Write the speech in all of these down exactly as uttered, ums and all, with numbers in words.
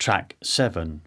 Track seven.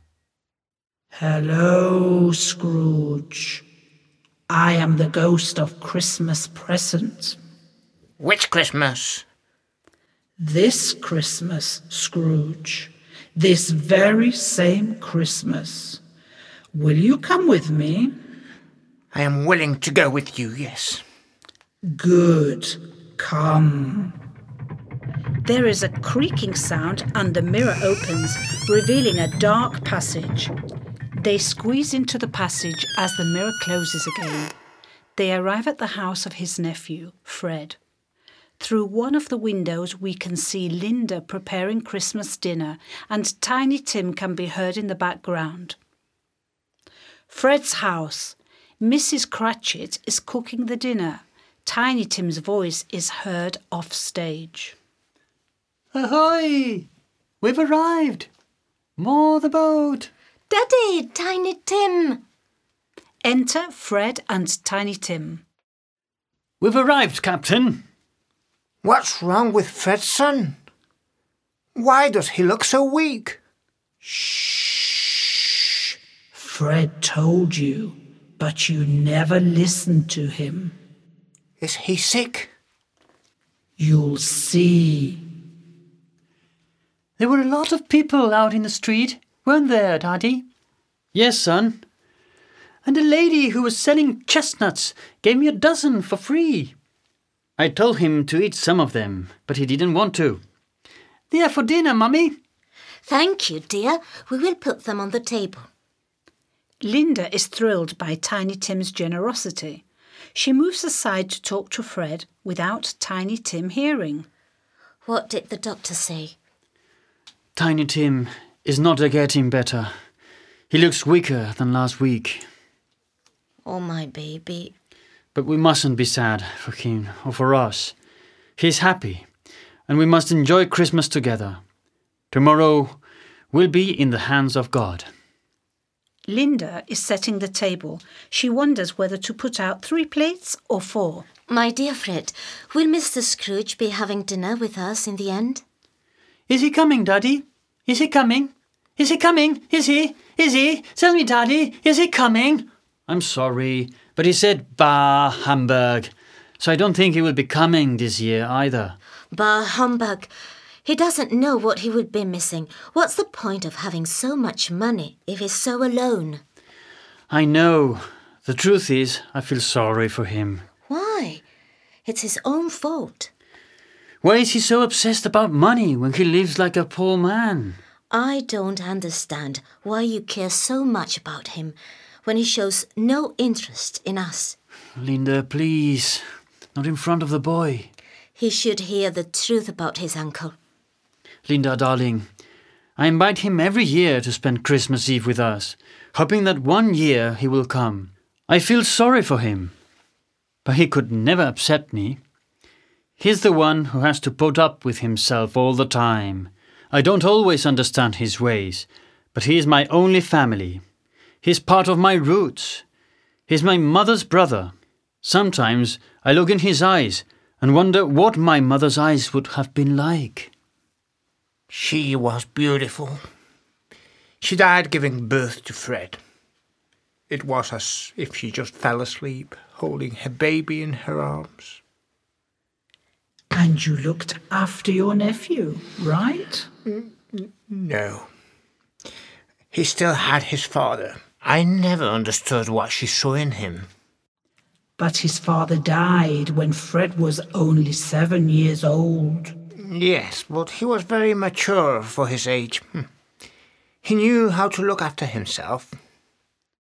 Hello, Scrooge. I am the ghost of Christmas present. Which Christmas? This Christmas, Scrooge. This very same Christmas. Will you come with me? I am willing to go with you, yes. Good. Come. There is a creaking sound and the mirror opens, revealing a dark passage. They squeeze into the passage as the mirror closes again. They arrive at the house of his nephew, Fred. Through one of the windows we can see Linda preparing Christmas dinner, and Tiny Tim can be heard in the background. Fred's house. Missus Cratchit is cooking the dinner. Tiny Tim's voice is heard off stage. Ahoy! We've arrived! Moor the boat! Daddy, Tiny Tim! Enter Fred and Tiny Tim. We've arrived, Captain. What's wrong with Fred's son? Why does he look so weak? Shh. Fred told you, but you never listened to him. Is he sick? You'll see. There were a lot of people out in the street, weren't there, Daddy? Yes, son. And a lady who was selling chestnuts gave me a dozen for free. I told him to eat some of them, but he didn't want to. They're for dinner, Mummy. Thank you, dear. We will put them on the table. Linda is thrilled by Tiny Tim's generosity. She moves aside to talk to Fred without Tiny Tim hearing. What did the doctor say? Tiny Tim is not getting better. He looks weaker than last week. Oh, my baby. But we mustn't be sad for him or for us. He's happy, and we must enjoy Christmas together. Tomorrow will be in the hands of God. Linda is setting the table. She wonders whether to put out three plates or four. My dear Fred, will Mister Scrooge be having dinner with us in the end? Is he coming, Daddy? Is he coming? Is he coming? Is he? Is he? Tell me, Daddy, is he coming? I'm sorry, but he said bah, humbug. So I don't think he will be coming this year either. Bah, humbug. He doesn't know what he would be missing. What's the point of having so much money if he's so alone? I know. The truth is, I feel sorry for him. Why? It's his own fault. Why is he so obsessed about money when he lives like a poor man? I don't understand why you care so much about him when he shows no interest in us. Linda, please. Not in front of the boy. He should hear the truth about his uncle. Linda, darling, I invite him every year to spend Christmas Eve with us, hoping that one year he will come. I feel sorry for him, but he could never upset me. He's the one who has to put up with himself all the time. I don't always understand his ways, but he is my only family. He's part of my roots. He's my mother's brother. Sometimes I look in his eyes and wonder what my mother's eyes would have been like. She was beautiful. She died giving birth to Fred. It was as if she just fell asleep, holding her baby in her arms. And you looked after your nephew, right? No. He still had his father. I never understood what she saw in him. But his father died when Fred was only seven years old. Yes, but he was very mature for his age. He knew how to look after himself.